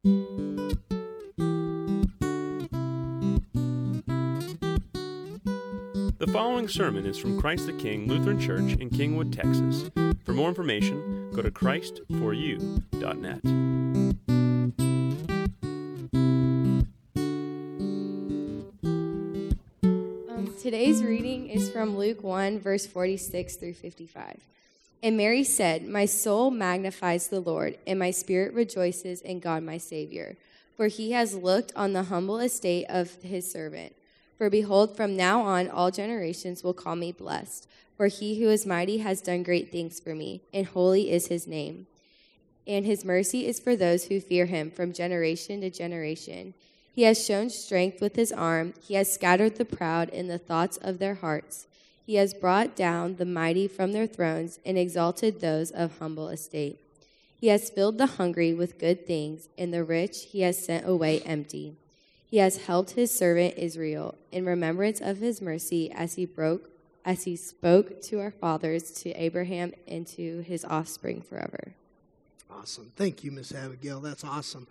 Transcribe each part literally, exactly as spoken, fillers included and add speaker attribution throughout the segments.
Speaker 1: The following sermon is from Christ the King Lutheran Church in Kingwood, Texas. For more information, go to christ for you dot net.
Speaker 2: Um, today's reading is from Luke one, verse forty-six through fifty-five. And Mary said, "My soul magnifies the Lord, and my spirit rejoices in God my Savior, for he has looked on the humble estate of his servant. For behold, from now on all generations will call me blessed. For he who is mighty has done great things for me, and holy is his name. And his mercy is for those who fear him from generation to generation. He has shown strength with his arm. He has scattered the proud in the thoughts of their hearts. He has brought down the mighty from their thrones and exalted those of humble estate. He has filled the hungry with good things, and the rich he has sent away empty. He has helped his servant Israel in remembrance of his mercy as he broke, as he spoke to our fathers, to Abraham, and to his offspring forever."
Speaker 3: Awesome. Thank you, Miss Abigail. That's awesome.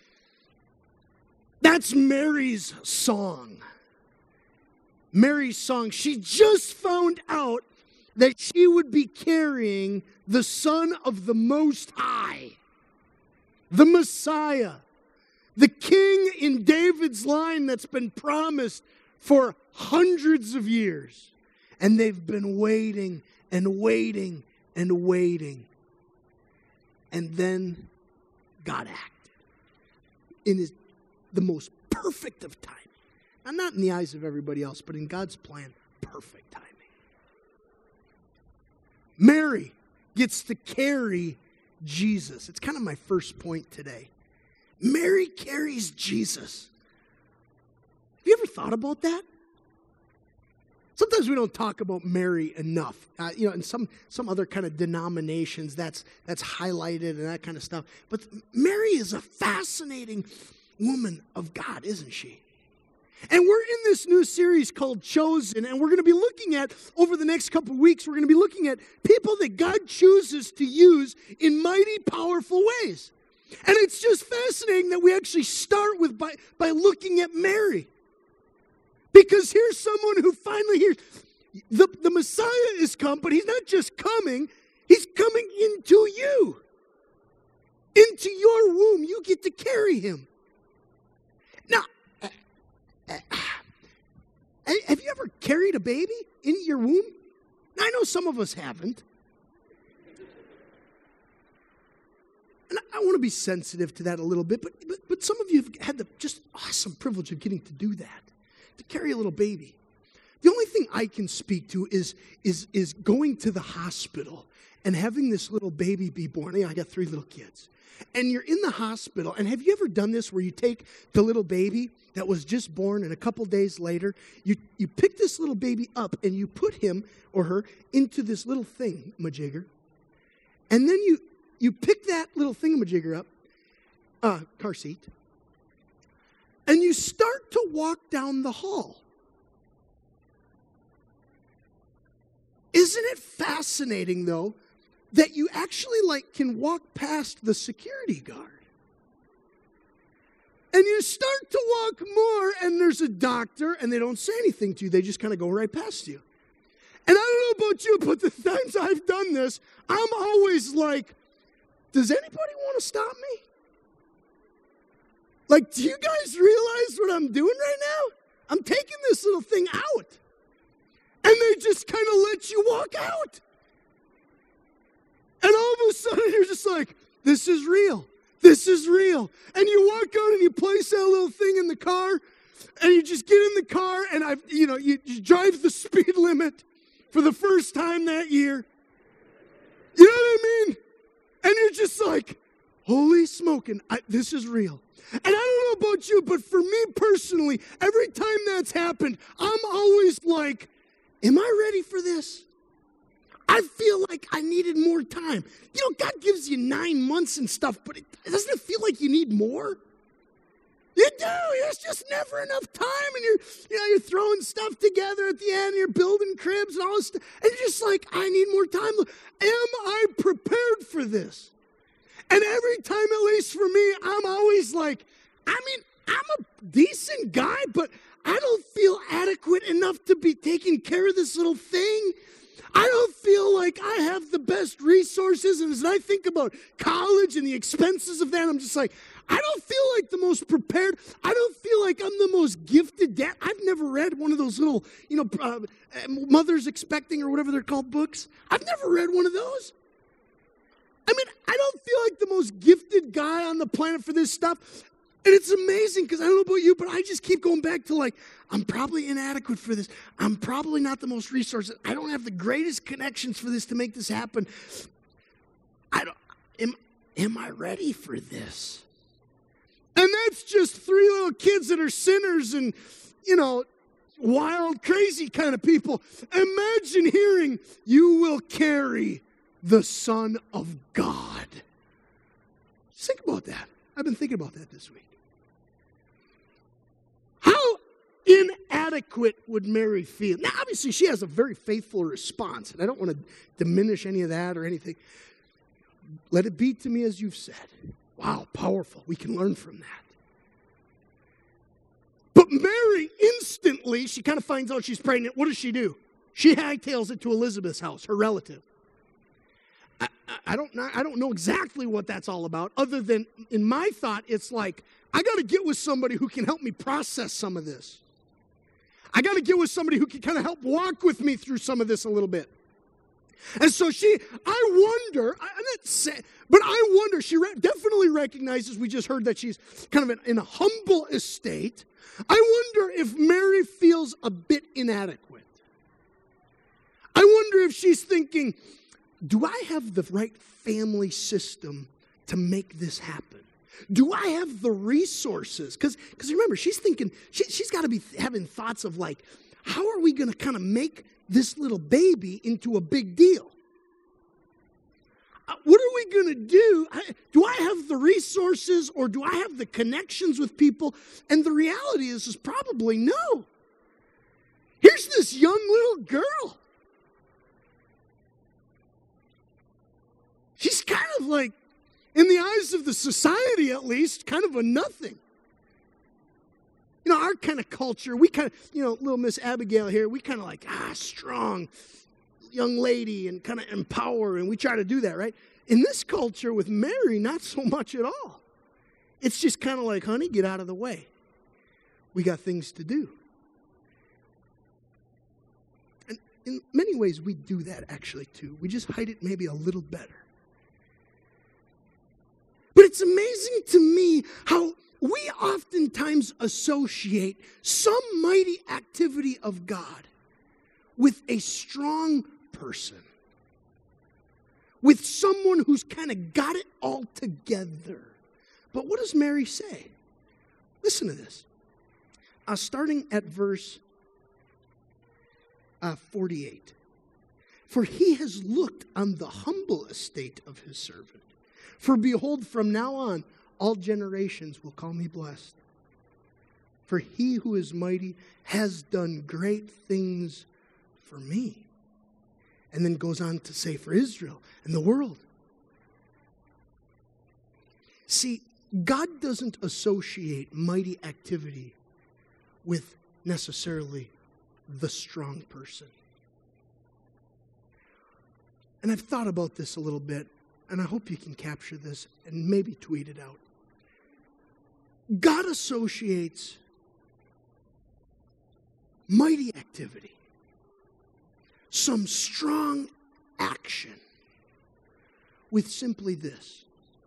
Speaker 3: That's Mary's song. Mary's song. She just found out that she would be carrying the Son of the Most High, the Messiah, the King in David's line that's been promised for hundreds of years. And they've been waiting and waiting and waiting. And then God acted in his, the most perfect of timing. Now, not in the eyes of everybody else, but in God's plan, perfect timing. Mary gets to carry Jesus. It's kind of my first point today. Mary carries Jesus. Have you ever thought about that? Sometimes we don't talk about Mary enough. Uh, you know, in some some other kind of denominations, that's that's highlighted and that kind of stuff. But Mary is a fascinating woman of God, isn't she? And we're in this new series called Chosen, and we're going to be looking at, over the next couple of weeks, we're going to be looking at people that God chooses to use in mighty, powerful ways. And it's just fascinating that we actually start with by, by looking at Mary. Because here's someone who finally hears, the, the Messiah is come, but he's not just coming, he's coming into you. Into your womb, you get to carry him. Now, uh, uh, have you ever carried a baby in your womb? Now, I know some of us haven't. And I want to be sensitive to that a little bit, but, but but some of you have had the just awesome privilege of getting to do that, to carry a little baby. The only thing I can speak to is is is going to the hospital and having this little baby be born. Yeah, I got three little kids. And you're in the hospital, and have you ever done this where you take the little baby that was just born, and a couple days later, you, you pick this little baby up, and you put him or her into this little thing, majigger, and then you You pick that little thingamajigger up, uh, car seat, and you start to walk down the hall. Isn't it fascinating, though, that you actually like can walk past the security guard? And you start to walk more, and there's a doctor, and they don't say anything to you. They just kind of go right past you. And I don't know about you, but the times I've done this, I'm always like, does anybody want to stop me? Like, do you guys realize what I'm doing right now? I'm taking this little thing out. And they just kind of let you walk out. And all of a sudden, you're just like, this is real. This is real. And you walk out and you place that little thing in the car, and you just get in the car, and I've, you know, you, you drive the speed limit for the first time that year. You know what I mean? And you're just like, holy smoking, I, this is real. And I don't know about you, but for me personally, every time that's happened, I'm always like, am I ready for this? I feel like I needed more time. You know, God gives you nine months and stuff, but it, doesn't it feel like you need more? You do. There's just never enough time, and you're, you know, you're throwing stuff together at the end. And you're building cribs and all this stuff, and you're just like, I need more time. Am I prepared for this? And every time, at least for me, I'm always like, I mean, I'm a decent guy, but I don't feel adequate enough to be taking care of this little thing. I don't feel like I have the best resources. And as I think about college and the expenses of that, I'm just like, I don't feel like the most prepared. I don't feel like I'm the most gifted dad. I've never read one of those little, you know, uh, Mothers Expecting or whatever they're called books. I've never read one of those. I mean, I don't feel like the most gifted guy on the planet for this stuff. And it's amazing because I don't know about you, but I just keep going back to like, I'm probably inadequate for this. I'm probably not the most resources. I don't have the greatest connections for this to make this happen. I don't, am, am I ready for this? And that's just three little kids that are sinners and, you know, wild, crazy kind of people. Imagine hearing, you will carry the Son of God. Just think about that. I've been thinking about that this week. How inadequate would Mary feel? Now, obviously, she has a very faithful response, and I don't want to diminish any of that or anything. Let it be to me as you've said. Wow, powerful. We can learn from that. But Mary, instantly, she kind of finds out she's pregnant. What does she do? She hightails it to Elizabeth's house, her relative. I, I, don't know, I don't know exactly what that's all about, other than, in my thought, it's like, I got to get with somebody who can help me process some of this. I got to get with somebody who can kind of help walk with me through some of this a little bit. And so she, I wonder, I, I'm not saying, but I wonder, she re- definitely recognizes, we just heard that she's kind of in, in a humble estate. I wonder if Mary feels a bit inadequate. I wonder if she's thinking, do I have the right family system to make this happen? Do I have the resources? Because because remember, she's thinking, she, she's got to be having thoughts of like, how are we going to kind of make this little baby into a big deal? Uh, what are we going to do? I, do I have the resources or do I have the connections with people? And the reality is, is probably no. Here's this young little girl. She's kind of like, in the eyes of the society at least, kind of a nothing. You know, our kind of culture, we kind of, you know, little Miss Abigail here, we kind of like, ah, strong young lady and kind of empower, and we try to do that, right? In this culture with Mary, not so much at all. It's just kind of like, honey, get out of the way. We got things to do. And in many ways, we do that actually too. We just hide it maybe a little better. But it's amazing to me how we oftentimes associate some mighty activity of God with a strong person, with someone who's kind of got it all together. But what does Mary say? Listen to this. Uh, starting at verse uh, forty-eight. For he has looked on the humble estate of his servant. For behold, from now on, all generations will call me blessed. For he who is mighty has done great things for me. And then goes on to say, for Israel and the world. See, God doesn't associate mighty activity with necessarily the strong person. And I've thought about this a little bit. And I hope you can capture this and maybe tweet it out. God associates mighty activity, some strong action, with simply this: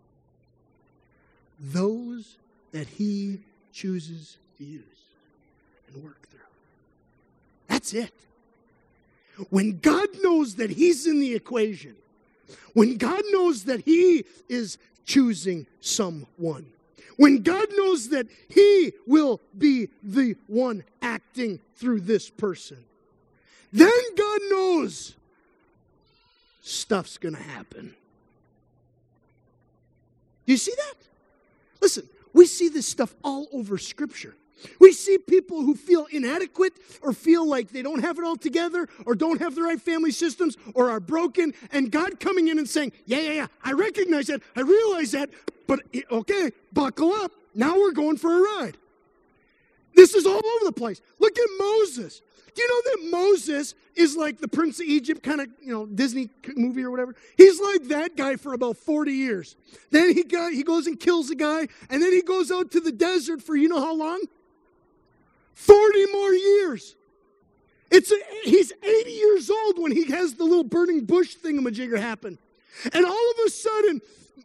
Speaker 3: those that he chooses to use and work through. That's it. When God knows that he's in the equation, when God knows that he is choosing someone, when God knows that he will be the one acting through this person, then God knows stuff's going to happen. Do you see that? Listen, we see this stuff all over Scripture. We see people who feel inadequate or feel like they don't have it all together or don't have the right family systems or are broken, and God coming in and saying, yeah, yeah, yeah, I recognize that, I realize that, but okay, buckle up. Now we're going for a ride. This is all over the place. Look at Moses. Do you know that Moses is like the Prince of Egypt kind of, you know, Disney movie or whatever? He's like that guy for about forty years. Then he got, he goes and kills a guy, and then he goes out to the desert for you know how long? forty more years. It's a, he's eighty years old when he has the little burning bush thingamajigger happen. And all of a sudden,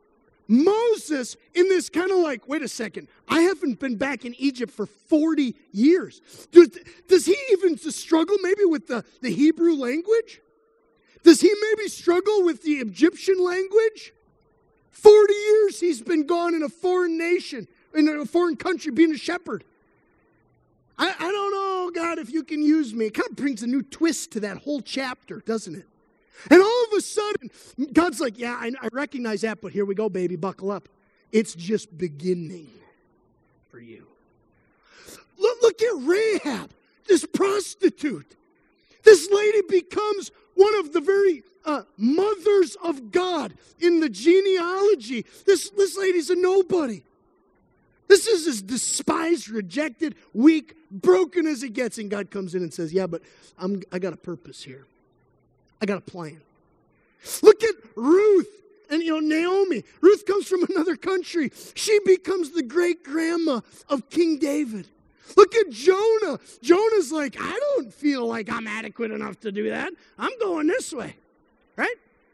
Speaker 3: Moses, in this kind of like, wait a second, I haven't been back in Egypt for forty years. Does, does he even struggle maybe with the, the Hebrew language? Does he maybe struggle with the Egyptian language? forty years he's been gone in a foreign nation, in a foreign country, being a shepherd. I, I don't know, God, if you can use me. It kind of brings a new twist to that whole chapter, doesn't it? And all of a sudden, God's like, yeah, I, I recognize that, but here we go, baby, buckle up. It's just beginning for you. Look, look at Rahab, this prostitute. This lady becomes one of the very uh, mothers of God in the genealogy. This, this lady's a nobody. This is as despised, rejected, weak, broken as it gets. And God comes in and says, yeah, but I'm, I got a purpose here. I got a plan. Look at Ruth and, you know, Naomi. Ruth comes from another country. She becomes the great-grandma of King David. Look at Jonah. Jonah's like, I don't feel like I'm adequate enough to do that. I'm going this way, right?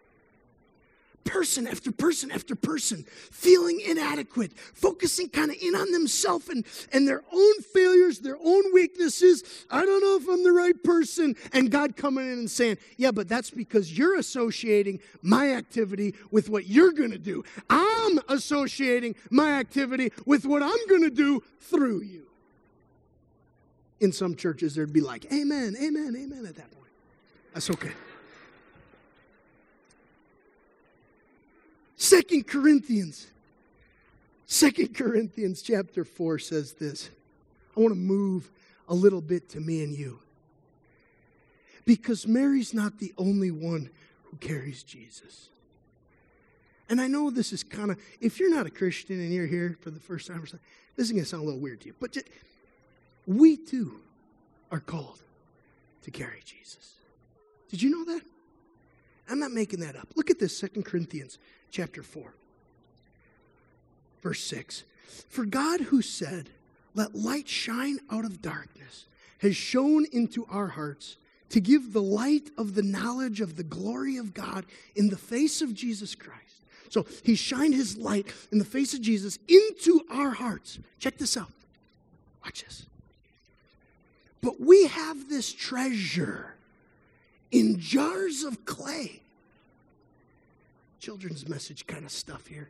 Speaker 3: Person after person after person, feeling inadequate, focusing kind of in on themselves and, and their own failures, their own weaknesses. I don't know if I'm the right person. And God coming in and saying, yeah, but that's because you're associating my activity with what you're going to do. I'm associating my activity with what I'm going to do through you. In some churches, there'd be like, amen, amen, amen at that point. That's okay. Second Corinthians. Second Corinthians chapter four says this. I want to move a little bit to me and you. Because Mary's not the only one who carries Jesus. And I know this is kind of, if you're not a Christian and you're here for the first time or something, this is going to sound a little weird to you. But just, we too are called to carry Jesus. Did you know that? I'm not making that up. Look at this, Second Corinthians chapter four, verse six. For God who said, let light shine out of darkness, has shone into our hearts to give the light of the knowledge of the glory of God in the face of Jesus Christ. So he shined his light in the face of Jesus into our hearts. Check this out. Watch this. But we have this treasure in jars of clay. Children's message kind of stuff here.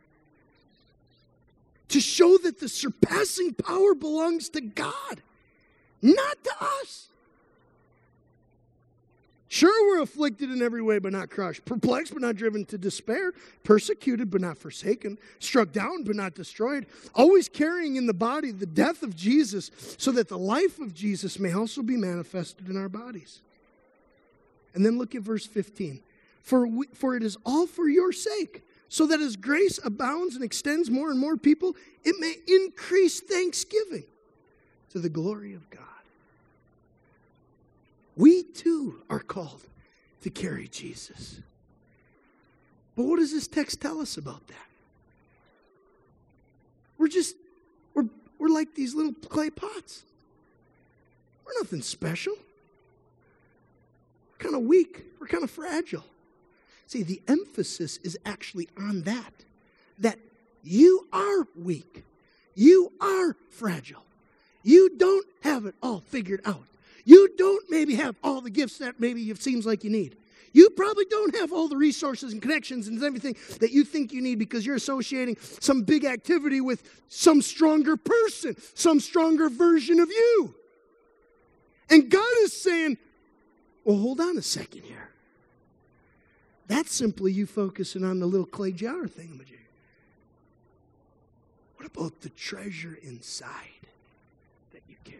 Speaker 3: To show that the surpassing power belongs to God, not to us. Sure, we're afflicted in every way, but not crushed. Perplexed, but not driven to despair. Persecuted, but not forsaken. Struck down, but not destroyed. Always carrying in the body the death of Jesus, so that the life of Jesus may also be manifested in our bodies. And then look at verse fifteen. For, we, for it is all for your sake, so that as grace abounds and extends more and more people, it may increase thanksgiving to the glory of God. We too are called to carry Jesus. But what does this text tell us about that? We're just, we're, we're like these little clay pots. We're nothing special. We're kind of weak. We're kind of fragile. See, the emphasis is actually on that. That you are weak. You are fragile. You don't have it all figured out. You don't maybe have all the gifts that maybe it seems like you need. You probably don't have all the resources and connections and everything that you think you need because you're associating some big activity with some stronger person, some stronger version of you. And God is saying, well, hold on a second here. That's simply you focusing on the little clay jar thingamajig. What about the treasure inside that you carry?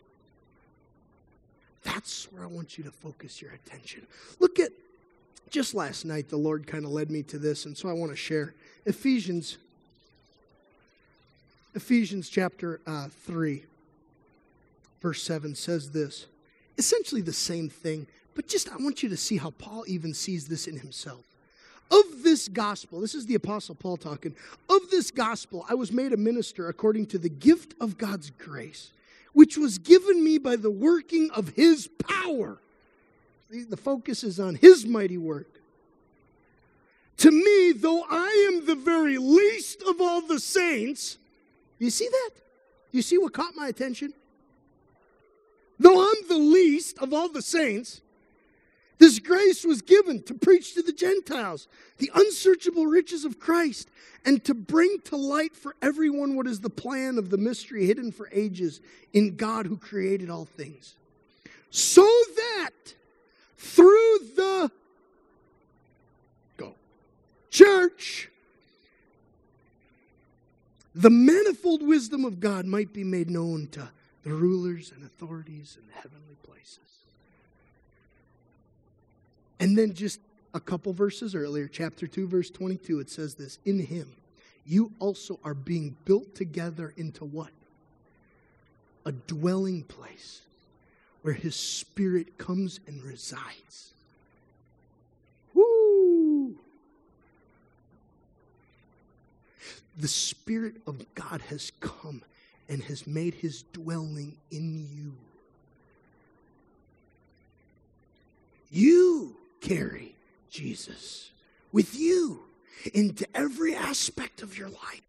Speaker 3: That's where I want you to focus your attention. Look at, just last night, the Lord kind of led me to this, and so I want to share Ephesians Ephesians chapter uh, three, verse seven says this. Essentially the same thing, but just I want you to see how Paul even sees this in himself. Of this gospel, this is the Apostle Paul talking, of this gospel I was made a minister according to the gift of God's grace, which was given me by the working of his power. The focus is on his mighty work. To me, though I am the very least of all the saints, you see that? You see what caught my attention? Though I'm the least of all the saints, this grace was given to preach to the Gentiles the unsearchable riches of Christ and to bring to light for everyone what is the plan of the mystery hidden for ages in God who created all things. So that through the go, church, the manifold wisdom of God might be made known to the rulers and authorities in the heavenly places. And then just a couple verses earlier, chapter two, verse twenty-two, it says this, in him, you also are being built together into what? A dwelling place where his Spirit comes and resides. Woo! The Spirit of God has come and has made his dwelling in you. You carry Jesus with you into every aspect of your life.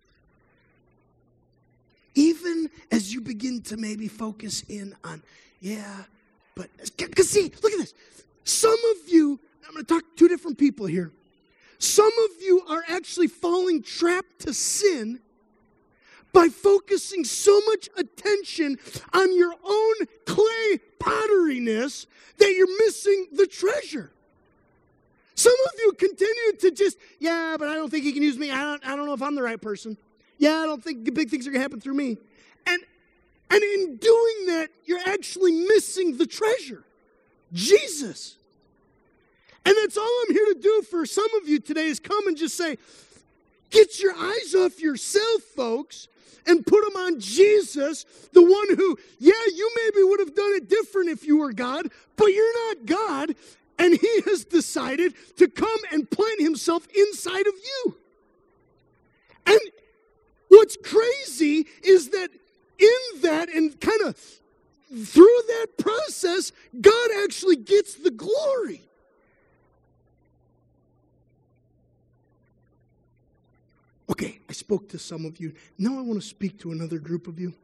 Speaker 3: Even as you begin to maybe focus in on, yeah, but, because see, look at this. Some of you, I'm going to talk to two different people here. Some of you are actually falling trapped to sin by focusing so much attention on your own clay potteriness that you're missing the treasure. Some of you continue to just, yeah, but I don't think he can use me. I don't, I don't know if I'm the right person. Yeah, I don't think big things are going to happen through me. And, and in doing that, you're actually missing the treasure, Jesus. And that's all I'm here to do for some of you today is come and just say, get your eyes off yourself, folks, and put them on Jesus, the one who, yeah, you maybe would have done it different if you were God, but you're not God. And he has decided to come and plant himself inside of you. And what's crazy is that in that and kind of through that process, God actually gets the glory. Okay, I spoke to some of you. Now I want to speak to another group of you.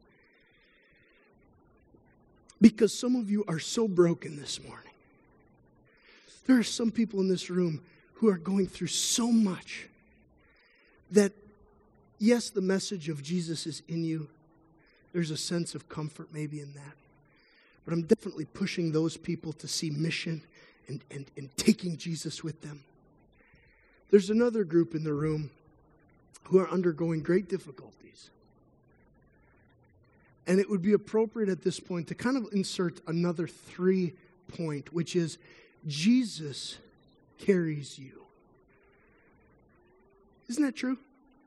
Speaker 3: Because some of you are so broken this morning. There are some people in this room who are going through so much that, yes, the message of Jesus is in you. There's a sense of comfort maybe in that. But I'm definitely pushing those people to see mission and, and, and taking Jesus with them. There's another group in the room who are undergoing great difficulties. And it would be appropriate at this point to kind of insert another three point, which is Jesus carries you. Isn't that true?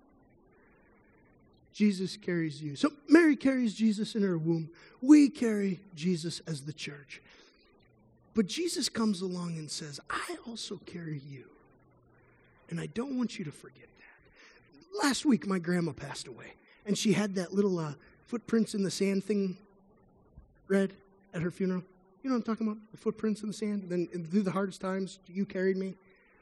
Speaker 3: Jesus carries you. So Mary carries Jesus in her womb. We carry Jesus as the church. But Jesus comes along and says, I also carry you. And I don't want you to forget that. Last week, my grandma passed away. And she had that little uh, footprints in the sand thing read at her funeral. You know what I'm talking about? The footprints in the sand. Then through the hardest times, you carried me.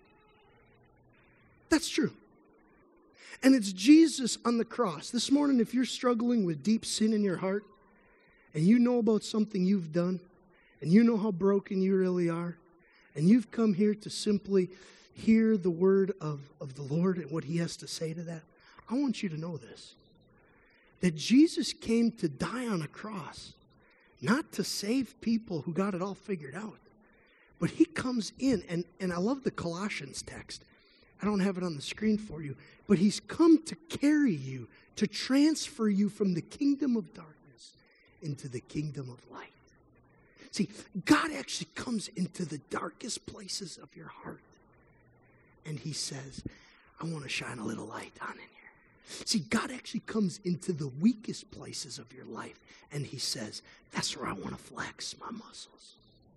Speaker 3: That's true. And it's Jesus on the cross. This morning, if you're struggling with deep sin in your heart, and you know about something you've done, and you know how broken you really are, and you've come here to simply hear the word of, of the Lord and what he has to say to that, I want you to know this. That Jesus came to die on a cross, not to save people who got it all figured out, but he comes in, and, and I love the Colossians text. I don't have it on the screen for you, but he's come to carry you, to transfer you from the kingdom of darkness into the kingdom of light. See, God actually comes into the darkest places of your heart, and he says, I want to shine a little light on in here. See, God actually comes into the weakest places of your life, and he says, that's where I want to flex my muscles.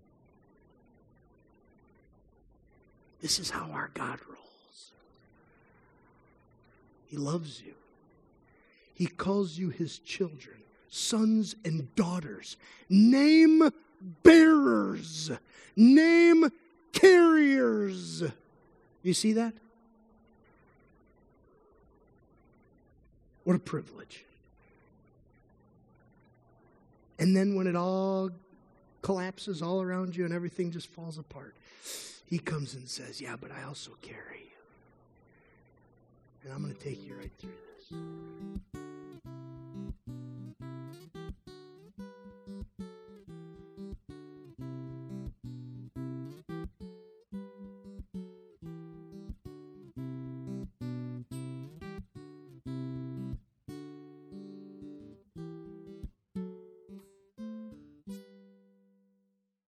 Speaker 3: This is how our God rolls. He loves you. He calls you his children, sons and daughters, name bearers, name carriers. You see that? What a privilege. And then when it all collapses all around you and everything just falls apart, he comes and says, yeah, but I also carry you. And I'm going to take you right through this.